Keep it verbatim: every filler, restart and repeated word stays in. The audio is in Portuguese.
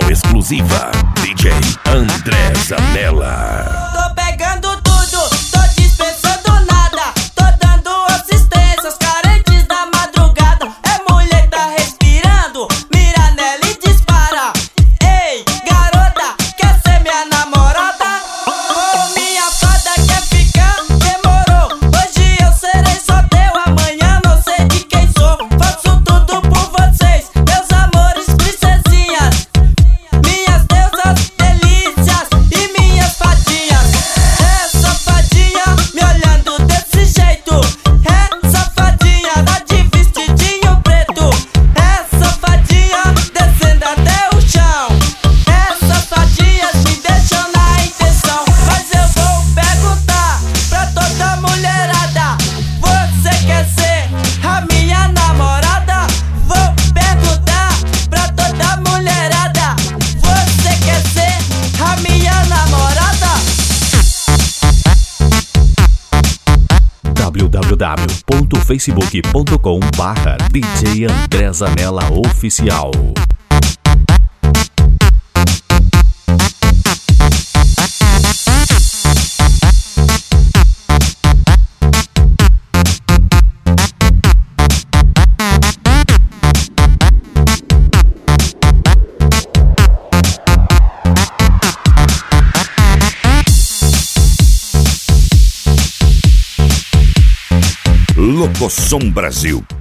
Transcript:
exclusiva, D J André Zanella. Tô pegando tudo, tô dispensando nada, tô dando assistência aos carentes da madrugada. É mulher tá respirando, mira nela e dispara. Ei, garota, quer ser minha namorada? Ou minha fada quer ficar? Demorou, hoje eu serei só teu, amanhã não sei de quem sou. Faço tudo por vocês, meus amores, princesinhas, minhas deusas, delícias e minhas fadinhas. É safadinha me olhando desse jeito, é safadinha lá de vestidinho preto, é safadinha descendo até o chão, é safadinha me deixando na intenção. Mas eu vou perguntar pra toda mulherada: você quer ser a minha namorada? Vou perguntar pra toda mulherada: você quer ser a minha namorada? w w w ponto facebook ponto com barra D J André Zanella Oficial. Locosom Brasil